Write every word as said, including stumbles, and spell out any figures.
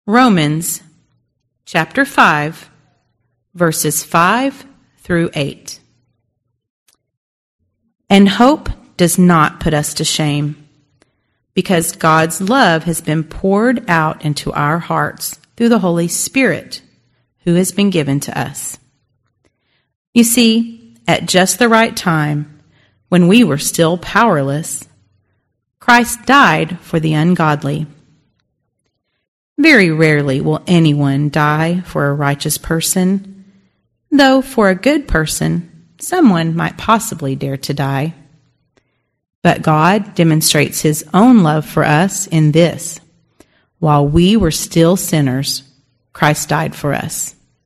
Romans chapter five, verses five through eight. And hope does not put us to shame, because God's love has been poured out into our hearts through the Holy Spirit, who has been given to us. You see, at just the right time, when we were still powerless, Christ died for the ungodly. Very rarely will anyone die for a righteous person, though for a good person, someone might possibly dare to die. But God demonstrates his own love for us in this: while we were still sinners, Christ died for us.